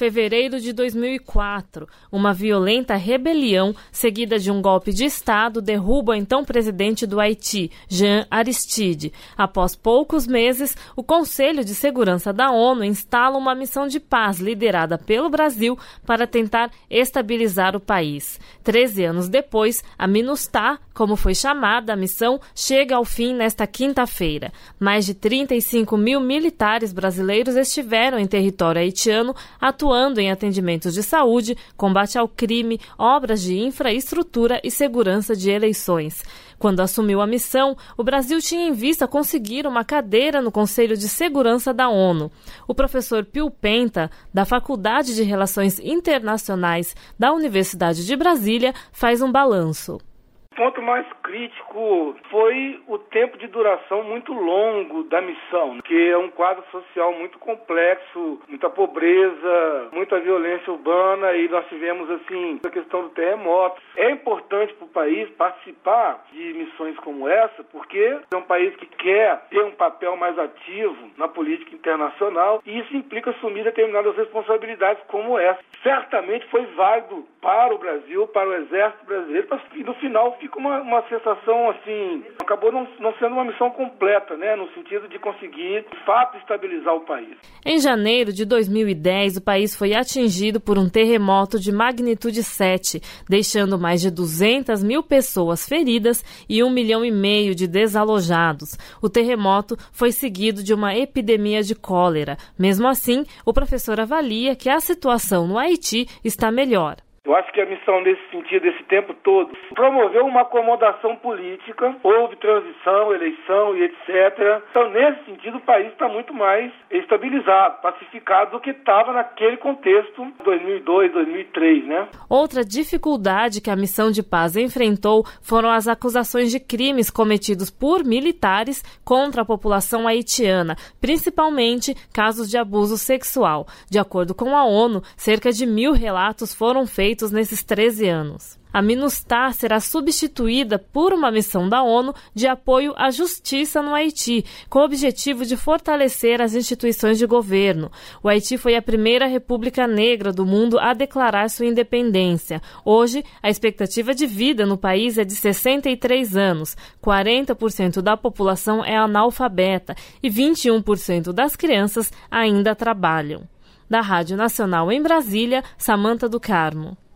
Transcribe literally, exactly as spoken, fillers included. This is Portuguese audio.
fevereiro de dois mil e quatro, uma violenta rebelião seguida de um golpe de Estado derruba o então presidente do Haiti, Jean Aristide. Após poucos meses, o Conselho de Segurança da ONU instala uma missão de paz liderada pelo Brasil para tentar estabilizar o país. Treze anos depois, a MINUSTAH, como foi chamada a missão, chega ao fim nesta quinta-feira. Mais de trinta e cinco mil militares brasileiros estiveram em território haitiano, atuando em atendimentos de saúde, combate ao crime, obras de infraestrutura e segurança de eleições. Quando assumiu a missão, o Brasil tinha em vista conseguir uma cadeira no Conselho de Segurança da ONU. O professor Pio Penta, da Faculdade de Relações Internacionais da Universidade de Brasília, faz um balanço. O ponto mais crítico foi o tempo de duração muito longo da missão, que é um quadro social muito complexo, muita pobreza, muita violência urbana, e nós tivemos assim a questão do terremoto. É importante para o país participar de missões como essa, porque é um país que quer ter um papel mais ativo na política internacional, e isso implica assumir determinadas responsabilidades como essa. Certamente foi válido para o Brasil, para o Exército Brasileiro, e no final fica uma, uma sensação assim, acabou não, não sendo uma missão completa, né, no sentido de conseguir, de fato, estabilizar o país. Em janeiro de dois mil e dez, o país foi atingido por um terremoto de magnitude sete, deixando mais de duzentas mil pessoas feridas e um milhão e meio de desalojados. O terremoto foi seguido de uma epidemia de cólera. Mesmo assim, o professor avalia que a situação no Haiti está melhor. Eu acho que a missão nesse sentido, esse tempo todo, promoveu uma acomodação política, houve transição, eleição e etcétera. Então, nesse sentido, o país está muito mais estabilizado, pacificado do que estava naquele contexto dois mil e dois, dois mil e três, né? Outra dificuldade que a missão de paz enfrentou foram as acusações de crimes cometidos por militares contra a população haitiana, principalmente casos de abuso sexual. De acordo com a ONU, cerca de mil relatos foram feitos nesses treze anos. A MINUSTAH será substituída por uma missão da ONU de apoio à justiça no Haiti, com o objetivo de fortalecer as instituições de governo. O Haiti foi a primeira república negra do mundo a declarar sua independência. Hoje, a expectativa de vida no país é de sessenta e três anos, quarenta por cento da população é analfabeta e vinte e um por cento das crianças ainda trabalham. Da Rádio Nacional em Brasília, Samantha do Carmo.